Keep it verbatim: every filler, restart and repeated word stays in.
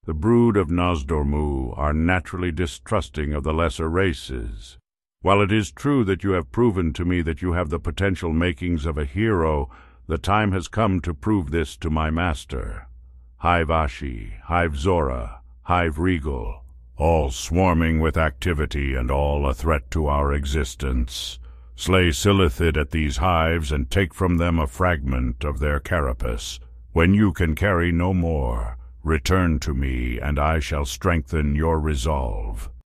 The brood of Nozdormu are naturally distrusting of the lesser races. While it is true that you have proven to me that you have the potential makings of a hero, the time has come to prove this to my master. Hive Ashi, Hive Zora, Hive Regal, all swarming with activity and all a threat to our existence. Slay Silithid at these hives and take from them a fragment of their carapace. When you can carry no more, return to me, and I shall strengthen your resolve.